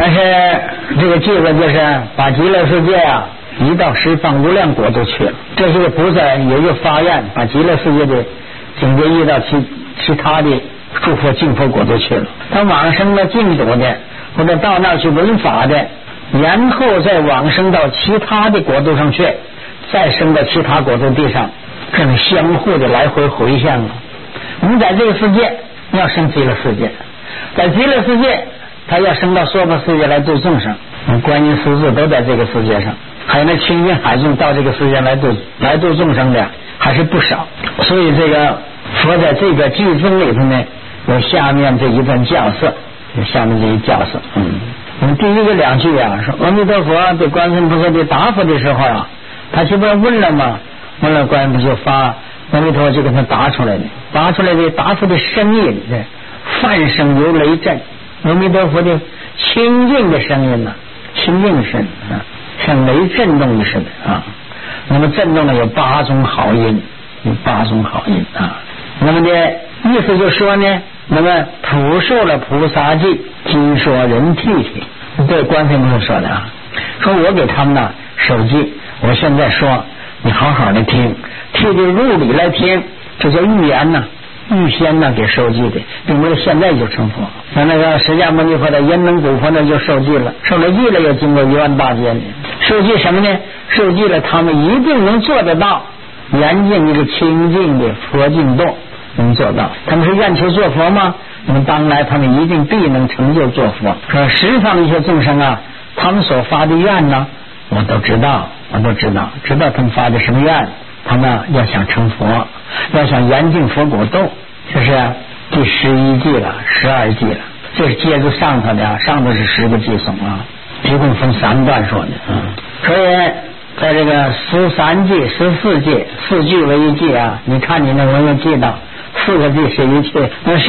但是这个计划就是把极乐世界啊移到十方无量国度去了。这些个菩萨也就发愿把极乐世界的境界移到其他的诸佛净佛国度去了。他往生了净土的，或者到那儿去闻法的，然后再往生到其他的国度上去，再升到其他国度地上，这种相互的来回回向啊。我们在这个世界要升极乐世界，在极乐世界他要升到娑婆世界来度众生，观音师父都在这个世界上，还有那青云海众到这个世界来度众生的还是不少。所以这个佛在这个偈宗里头呢，有下面这一段教示，有下面这一教示。我们第一个两句啊，说阿弥陀佛对观世音菩萨的答复的时候啊，他这不是问了吗？问了观音菩萨发阿弥陀佛就跟他答出来的，答出来的答复的声音呢，梵声如雷震，阿弥陀佛的清净的声音呢，清净声啊，像雷震动似的啊。那么震动呢有8种好音，有8种好音啊。那么的意思就说呢，那么普受了菩萨记，经说人谛体，对观世音菩萨说的啊，说我给他们呢手记，我现在说你好好的听，替着入理来听，这叫预言呢，预先呢给受记的，并不是现在就成佛。那个释迦牟尼佛的延能古佛呢就受记了，受了记了又经过18000年，受记什么呢？受记了他们一定能做得到严禁一个清净的佛净土，能做到。他们是愿求做佛吗？那么当来他们一定必能成就做佛。说十方一些众生啊，他们所发的愿呢，我都知道他们发的什么愿。他们要想成佛，要想严禁佛果度，这是第11偈了，12偈了。这是接着上头的啊，上头是10个偈颂啊，一共分3段说的。所以在这个13偈、14偈，4句为一偈啊。你看你那文文记到4个偈是一句，那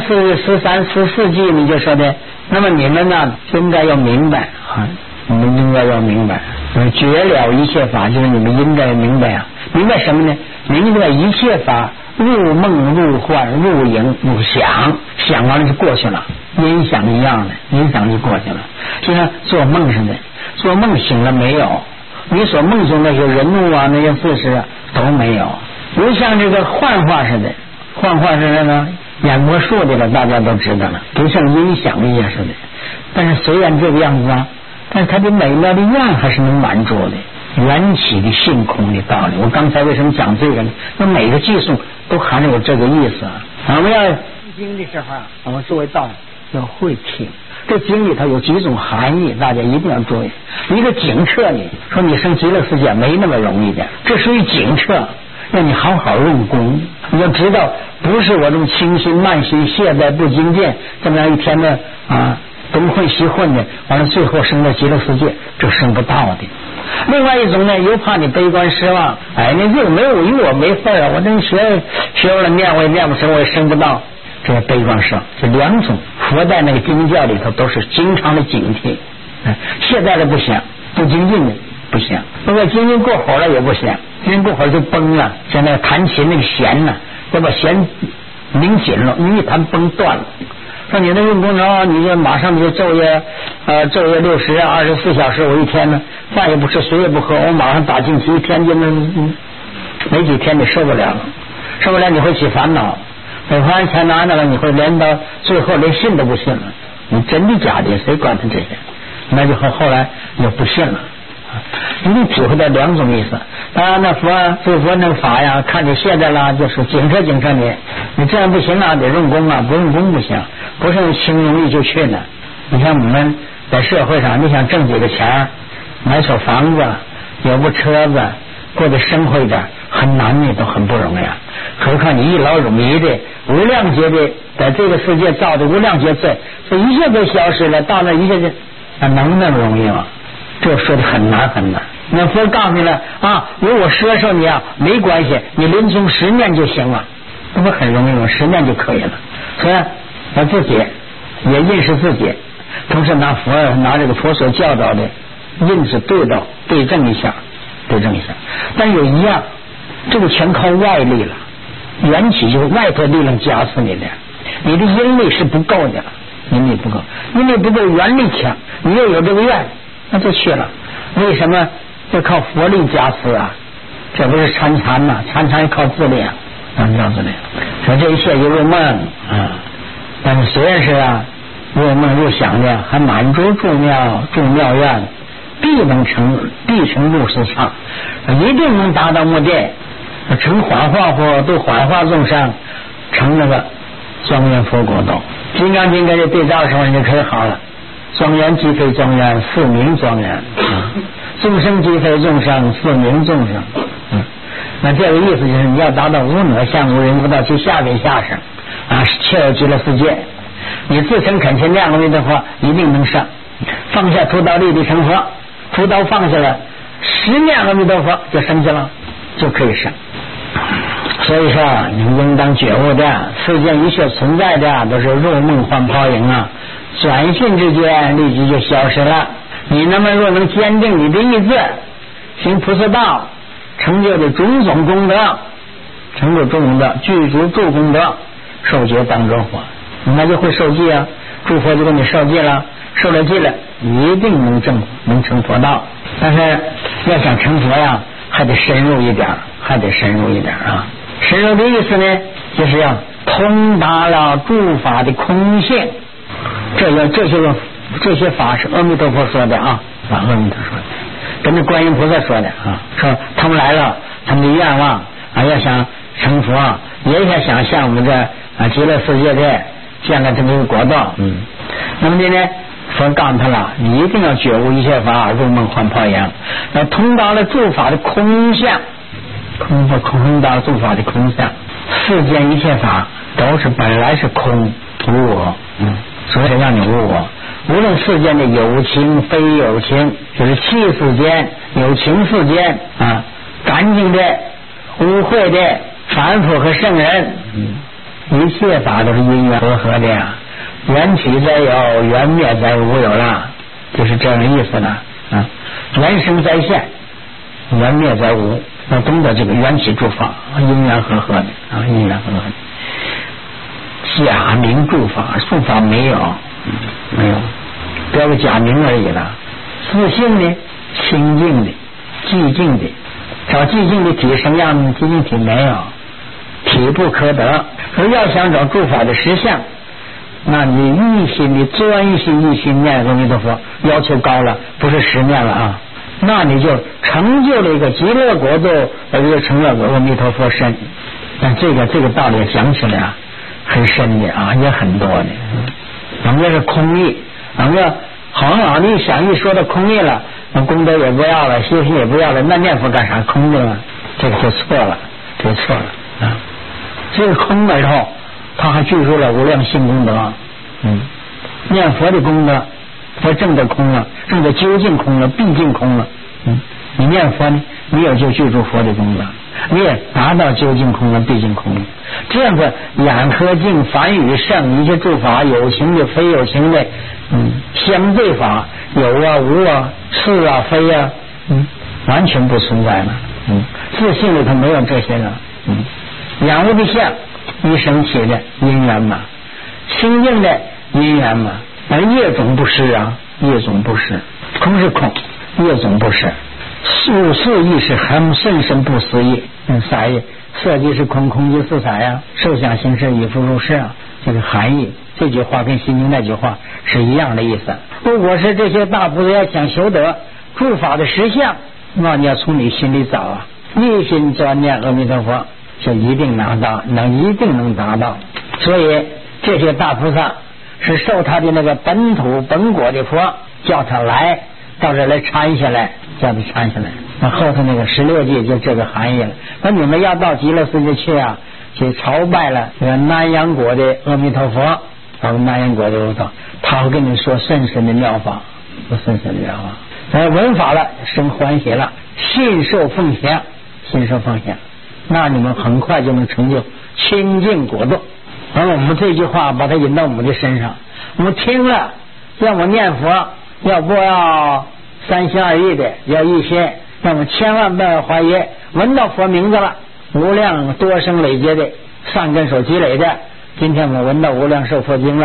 13、14偈你就说的，那么你们呢应该要明白啊，你们应该要明白，绝了一切法，就是你们应该明白啊。明白什么呢？明白一切法入梦入幻入影入想，想完了就过去了，音响一样的，音响就过去了。就像做梦似的，做梦醒了没有？你所梦中那些人物啊，那些事实啊都没有。就像这个幻化似的，幻化是那个演魔术的了，大家都知道了，不像音响一样似的。但是虽然这个样子啊，但是他的美妙的愿还是能满足的。缘起的性空的道理，我刚才为什么讲这个呢？那每个技术都含有这个意思啊。我们要听经的时候啊，我们作为道要会听。这经里头有几种含义，大家一定要注意。一个警策你，说你升极乐世界没那么容易的，这属于警策，让你好好用功。你要知道，不是我这种轻心慢心懈怠不精进，这么样一天的啊东混西混的，完了最后升到极乐世界，这升不到的。另外一种呢，又怕你悲观失望，哎，那又没有我没份啊，我这学了念我也念不成，我也升不到，这个悲观失望。这2种佛在那个经教里头都是经常的警惕，懈怠了不行，不精进的不行，如果精进过火了也不行，精进过火就崩了。像那个弹琴那个弦呢，要把弦拧紧了，你一弹崩断了。说你那用功着，你就马上就昼夜60啊，24小时，我一天呢饭也不吃，水也不喝，我马上打进去，一天就没几天你受不了，你会起烦恼，你发现才拿那个，你会连到最后连信都不信了，你真的假的谁管他这些？那就后来就不信了。一定体会到2种意思。当然那佛那个法呀，看你懈怠了，就是警策你这样不行啊，得用功啊，不用功不行，不是轻容易就去呢。你看我们在社会上，你想挣几个钱，买所房子，有部车子，过得生活一点，很难的，都很不容易啊。何况你一劳永逸的无量劫的在这个世界造的无量劫罪，这一切都消失了，到那一切就能那么容易吗？这说的很难很难。那佛告诉你了啊，如果说受你啊，没关系，你临终10念就行了，那不很容易吗？10念就可以了。所以他自己也认识自己，同时拿这个佛所教导的印子对证一下。但有一样，这个全靠外力了，缘起就是外头力量加持你的，你的因力是不够的， 因力不够，因力不够，愿力强，你又有这个愿，那就去了。为什么要靠佛力加持啊？这不是参禅嘛？参禅靠自力啊，靠自力。说这一切就入梦啊，但是虽然是啊，入梦入想的，还满足众妙愿，必成入世上，一定能达到目的。成幻化或对幻化众生，成那个庄严佛国道。金刚经跟这对照的时候，你就可以好了。庄严即非庄严，是名庄严；众生即非众生，是名众生。那这个意思就是你要达到无我相、无人无道，去下位下生啊，切入极乐世界。你自诚恳切念阿弥陀佛，一定能上。放下屠刀立地成佛，屠刀放下了，10念阿弥陀佛就升去了，就可以上。所以说你们应当觉悟的，世间一切存在的都是入梦幻泡影啊，转瞬之间立即就消失了。你那么若能坚定你的意志，行菩萨道，成就的种种功德，成就种种的具足诸功德，受戒当作佛，那就会受戒啊。诸佛就给你受戒了，受了戒了，一定能成佛道。但是要想成佛呀，还得深入一点啊。深入的意思呢，就是要通达了诸法的空性。这些法是阿弥陀佛说的啊，阿弥陀说的，跟着观音菩萨说的啊，说他们来了，他们的愿望啊，要想成佛，也想像我们这极乐世界的建了这么一个国度。那么呢，佛告诉他了，你一定要觉悟一切法入梦幻泡影，要通达了诸法的空相。空到诸法的空相，世间一切法都是本来是空无我，所以让你无我。无论世间的有情非有情，就是气世间、有情世间啊，干净的、污秽的、凡夫和圣人，一切法都是因缘和合的呀。缘起则有，缘灭则无有了，就是这样的意思了啊。缘生则现，缘灭则无。要懂得这个缘起诸法因缘和合的啊，因缘和合的。假名诸法没有，标个假名而已了。自性的、清净的、寂静的，找寂静的体什么样的寂静体没有，体不可得。而要想找诸法的实相，那你一心的专心一心念阿弥陀佛，要求高了，不是10念了啊。那你就成就了一个极乐国度，而又成了阿弥陀佛身。但这个道理讲起来啊，很深的啊，也很多的。咱们这是空义，咱们好的一想一说到空义了，那功德也不要了，修行也不要了，那念佛干啥？空的了，这个就错了啊！这个空了以后，他还具足了无量性功德。念佛的功德。佛证得空了，证得究竟空了，毕竟空了。你念佛呢，你也就具足佛的功德，你也达到究竟空了，毕竟空了。这样子眼和净凡与圣一切诸法，有情的非有情的，相对法有啊无啊是啊非啊，完全不存在了。自信里头没有这些了。眼无的相，一生起的因缘嘛，清净的因缘嘛。业种不失啊，业种不失，空是空，业种不失。数意是很甚深不思议。啥意？色即是空，空即是彩啊，受想行识亦复如是啊。这个含义，这句话跟心经那句话是一样的意思。如果是这些大菩萨要想修得诸法的实相，那你要从你心里找啊，一心专念阿弥陀佛，就一定能达到。所以这些大菩萨是受他的那个本土本国的佛，叫他来到这来参下来，叫他参下来。那后头那个16记就这个含义了。那你们要到极乐世界去啊，去朝拜了这个南阳国的阿弥陀佛，到南阳国的阿弥陀佛，他会跟你说甚深的妙法，闻法了，生欢喜了，信受奉献，那你们很快就能成就清净国度。而我们这句话把它引到我们的身上，我们听了，要我念佛，要不要三心二意的，要一心，让我们千万不要怀疑。闻到佛名字了，无量多生累劫的善根所积累的，今天我们闻到无量寿佛经了，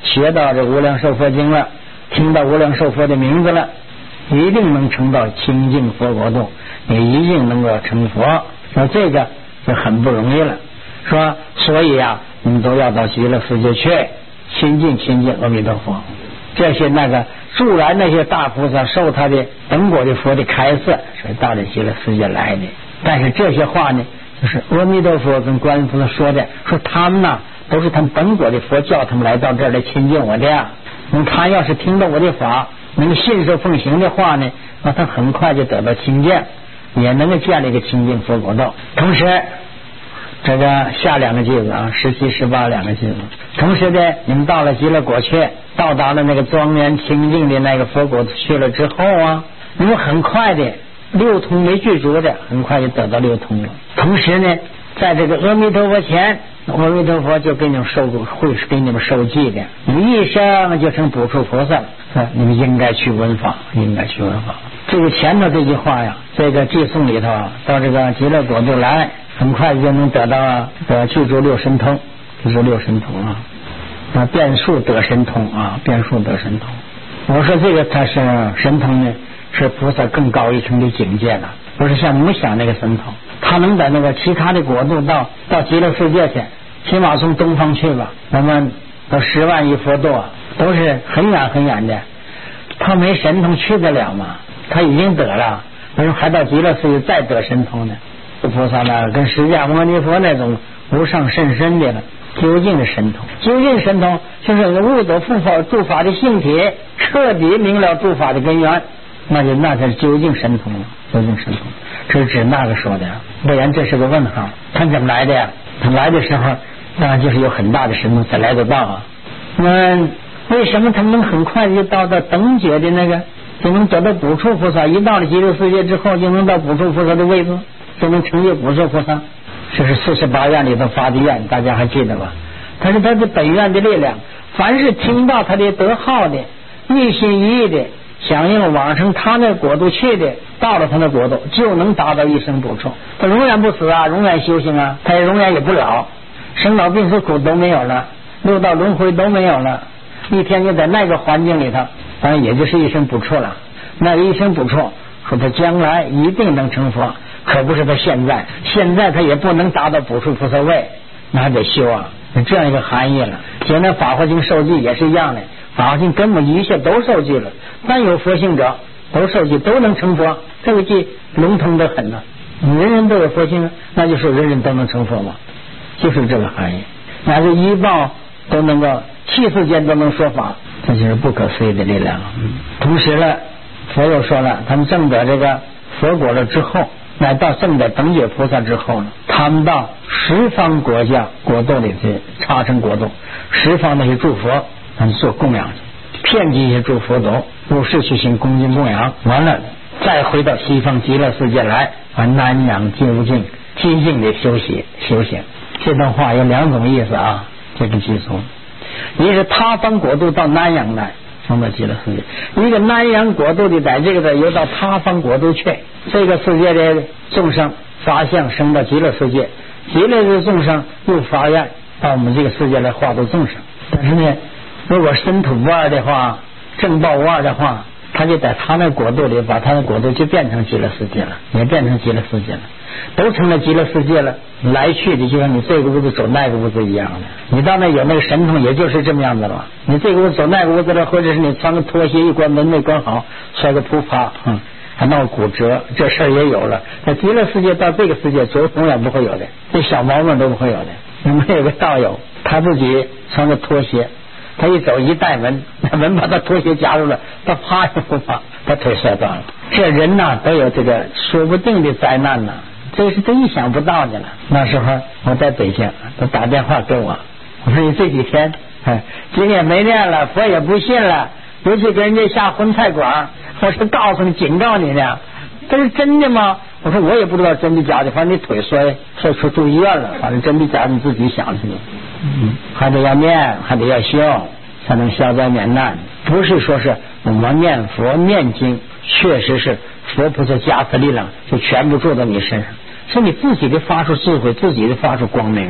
学到这无量寿佛经了，听到无量寿佛的名字了，一定能成到清净佛国度，也一定能够成佛。说这个就很不容易了。说所以啊，你们都要到极乐世界去亲近阿弥陀佛。这些那个住来那些大菩萨受他的等果的佛的开示，所以到了极乐世界来的。但是这些话呢，就是阿弥陀佛跟观音菩萨说的，说他们呢都是他们等果的佛叫他们来到这儿来亲近我的呀。他要是听到我的法，能信受奉行的话呢，那他很快就得到清净，也能够建立一个清净佛国度。同时这个下两个句子啊，17、18两个句子。同时呢，你们到了极乐国去，到达了那个庄严清净的那个佛国去了之后啊，你们很快的六通没具足的，很快就得到六通了。同时呢，在这个阿弥陀佛前，阿弥陀佛就给你们会给你们受记的，你们一生就成补处菩萨了。你们应该去闻法，应该去闻法。这个前头这句话呀，这个寄送里头啊，到这个极乐国度来，很快就能得到具足六神通，具足六神通啊，变数得神通啊，变数得神通。我说这个它是神通呢，是菩萨更高一层的境界了，不是像母想那个神通，他能在那个其他的国度到极乐世界去，起码从东方去吧，那么到10万亿佛度啊，都是很远很远的，他没神通去得了吗？他已经得了，为什么还到极乐世界再得神通呢？菩萨呢，跟释迦牟尼佛那种无上甚深的了，究竟的神通，究竟神通就是悟得护法诸法的性体，彻底明了诸法的根源，那才是究竟神通了。究竟神通，这是指那个说的，不然这是个问号。他怎么来的呀？他来的时候，当然就是有很大的神通才来得到啊。那为什么他能很快就到等觉的那个，就能得到补处菩萨？一到了极乐世界之后，就能到补处菩萨的位置，就能成就补处菩萨。这是48愿里头发的愿，大家还记得吧？他是他的本愿的力量，凡是听到他的德号的，一心一意的想用往生他那国度去的，到了他那国度就能达到一生补处。他永远不死啊，永远修行啊，他也永远也不了，生老病死苦都没有了，六道轮回都没有了，一天就在那个环境里头，当然也就是一生补处了。那个一生补处，说他将来一定能成佛，可不是他现在他也不能达到补处菩萨位，那还得修啊，这样一个含义了。现在法华经受记也是一样的，法华经根本一切都受记了，但有佛性者都受记，都能成佛，这个记笼统得很呢。人人都有佛性，那就是人人都能成佛嘛，就是这个含义。那是一报都能够气世间都能说法，这就是不可思议的力量。同时呢，佛又说了，他们证得这个佛果了之后，乃到证得等觉菩萨之后呢，他们到十方国家国度里去插成国度，十方那些诸佛他们做供养去，遍及一些诸佛斗入世去行恭敬供养，完了再回到西方极乐世界来，南养究竟寂静的修行。这段话有两种意思啊，这个记住，一是他方国度到南阳来升到极乐世界，一个南阳国度的在这个的又到他方国度去，这个世界的众生发相升到极乐世界，极乐的众生又发愿到我们这个世界来化度众生。但是呢，如果身土不二的话，正报无二的话，他就在他那国度里把他的国度就变成极乐世界了，也变成极乐世界了，都成了极乐世界了。来去的就像你这个屋子走那个屋子一样的，你到那有那个神通，也就是这么样子了。你这个屋子走那个屋子了，或者是你穿个拖鞋一关门没关好，摔个扑趴，还闹骨折，这事儿也有了。在极乐世界到这个世界，永远不会有的，这小毛病都不会有的。你们有个道友，他自己穿个拖鞋，他一走一带门，那门把他拖鞋夹住了，他啪一扑趴，他腿摔断了。这人呐，都有这个说不定的灾难呐，这是真意想不到的了。那时候我在北京，他打电话给我，我说你这几天经也没念了，佛也不信了，尤其跟人家下荤菜馆，我是告诉你警告你呢，这是真的吗？我说我也不知道真的假的，反正你腿摔住医院了，反正真的假的你自己想去。还得要念，还得要修，才能消灾免难。不是说是我们念佛念经，确实是佛菩萨加持力量就全部住在你身上，是你自己的发出智慧，自己的发出光明啊。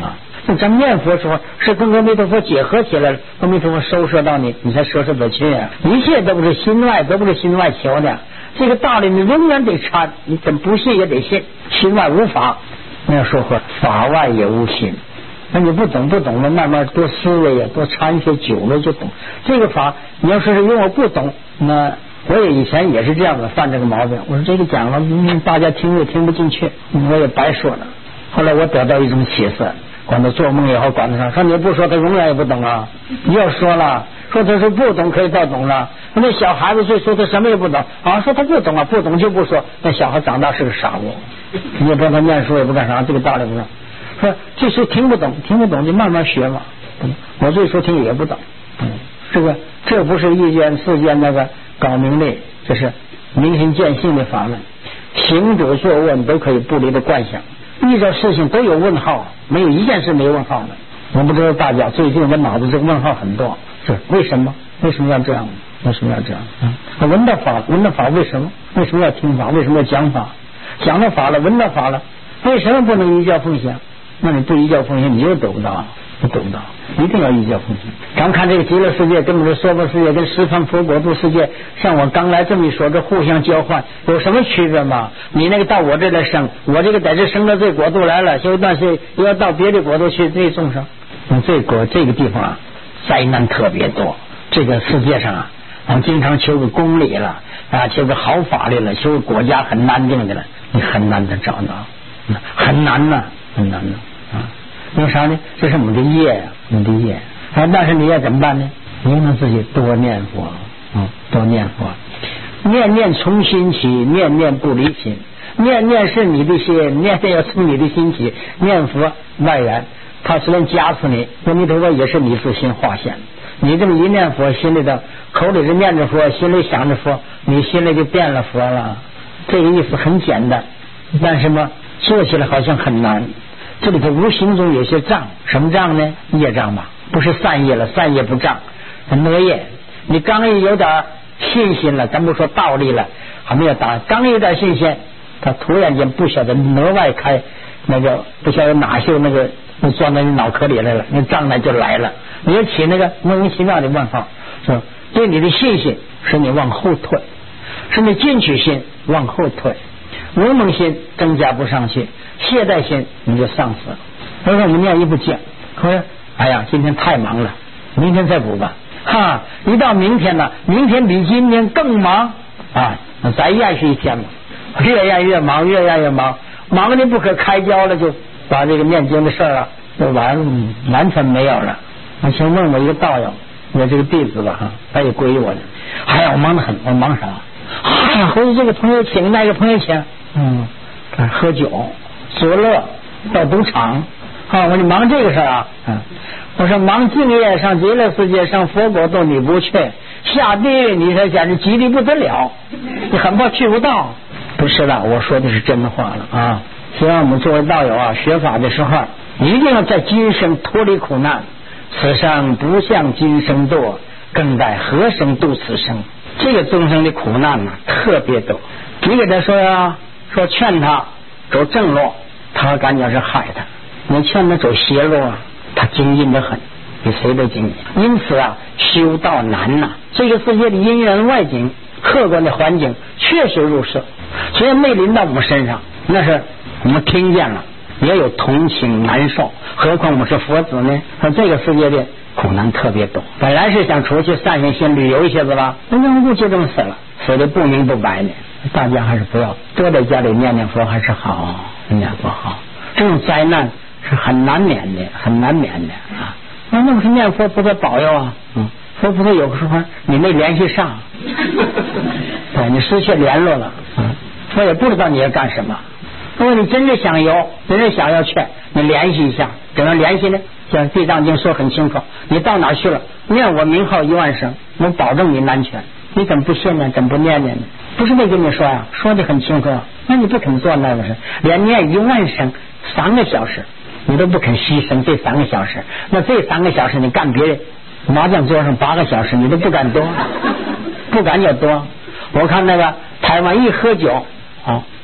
咱念佛时候是跟阿弥陀佛结合起来了，阿弥陀佛收摄到你，你才收摄得去啊。一切都不是心外，都不是心外求的，这个道理你永远得参，你怎不信也得信。心外无法，那要说话，法外也无心。那你不懂了，慢慢多思维呀，多参学，久了就懂。这个法你要说是因为我不懂，那我也以前也是这样的，犯这个毛病。我说这个讲了，大家听也听不进去，我也白说了。后来我得到一种启示，管他做梦也好，管他啥，说你不说他永远也不懂啊。你要说了，说他是不懂可以到懂了。那小孩子最说他什么也不懂啊，说他不懂啊，不懂就不说。那小孩长大是个傻货，你也不让他念书也不干啥，这个道理不知道。说这时候听不懂就慢慢学嘛。我这时候听也不懂，这不是一见世间那个高明的，这是明心见性的法门。行者坐卧你都可以不离的观想，遇到事情都有问号，没有一件事没问号的。我不知道大家最近我脑子这个问号很多，是为什么要这样？为什么要这样？闻到法为什么要听法？为什么要讲法？讲到法了，闻到法了，为什么不能依教奉行？那你不依教奉行，你又得不到，一定要依教奉行。咱看这个极乐世界跟我们的娑婆世界跟十方佛国度世界，像我刚来这么一说，这互相交换有什么区别吗？你那个到我这来生，我这个在这生到这国度来了，休一段时间又要到别的国度去，这众生，这个地方啊，灾难特别多。这个世界上啊，我们经常求个公理了啊，求个好法律了，求个国家很安定的了，你很难的找到，很难呐。因为啥呢？这是我们的业呀，但是你要怎么办呢？你让自己多念佛，多念佛，念从心起，念不离心，念是你的心，念要从你的心起。念佛外缘，他虽然加持你，阿弥陀佛也是你自心化现。你这么一念佛，心里头口里是念着佛，心里想着佛，你心里就变了佛了。这个意思很简单，但是嘛，做起来好像很难。这里头无形中有些障，什么障呢？业障吧，不是善业了，善业不障，恶业。你刚一有点信心了，咱不说道理了，还没有达，刚有点信心，他突然间不晓得额外开那个，不晓得哪些那个钻到你脑壳里来了，那障碍就来了，你要起那个莫名其妙的问号，是吧？对你的信心使你往后退，使你进取心往后退，无能心增加不上去，懈怠心你就丧失了。我说我们念一部经，说哎呀今天太忙了，明天再补吧。一到明天呢，明天比今天更忙啊，再延续一天嘛，越延越忙，忙的不可开交了，就把这个念经的事儿啊就完全没有了。我先问我一个道友，我这个弟子吧他也归我的。我忙得很，我忙啥？回去这个朋友请，那个朋友请，喝酒作乐到赌场。我说你忙这个事儿啊？我说忙敬业上极乐世界上佛国度你不去，下地狱你才简直急得不得了，你很怕去不到。不是的，我说的是真话了啊！希望我们作为道友啊，学法的时候一定要在今生脱离苦难，此生不向今生堕，更待何生度此生。这个众生的苦难特别多，你给他说劝他走正路，他感觉是害他；你劝他走邪路他精进得很，比谁都精进。因此修道难这个世界的因缘外境客观的环境确实如是，虽然没临到我们身上，那是我们听见了也有同情难受，何况我们是佛子呢？说这个世界的苦难特别多，本来是想出去散散心旅游一些子吧，那不就这么死了，死的不明不白的。大家还是不要多在家里念念佛还是好，念佛好。这种灾难是很难免的那么是念佛菩萨保佑佛菩萨有的时候你没联系上你失去联络了我也不知道你要干什么。如果你真是想游，真是想要去，你联系一下，怎么联系呢？像地藏经说很清楚，你到哪去了，念我名号10000声，我保证你安全。你怎么不信呢？怎么不念呢？不是没跟你说说的很清楚那你不肯做那个事，连念10000声3个小时你都不肯牺牲这3个小时，那这3个小时你干别人麻将桌上8个小时你都不敢多，不敢就多。我看那个台湾一喝酒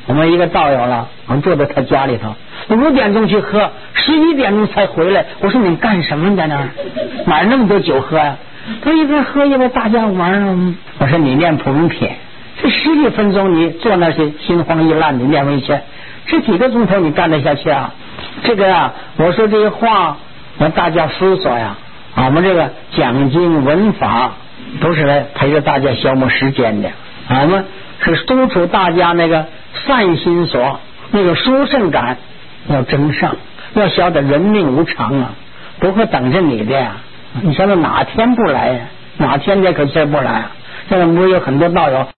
我们一个道友了，我们坐在他家里头，5点钟去喝，11点钟才回来。我说你干什么在那儿？哪那么多酒喝呀？他一边喝一边大家玩。我说你念普门品，这10几分钟你坐那些心慌意乱，你念回去，这几个钟头你干得下去啊？这个啊，我说这些话，让大家思索呀。我们这个讲经闻法都是来陪着大家消磨时间的，我们是督促大家那个善心所，那个殊胜感要争上，要晓得人命无常啊，不会等着你的呀。你晓得哪天不来呀？哪天这可劲不来啊？现在不是有很多道友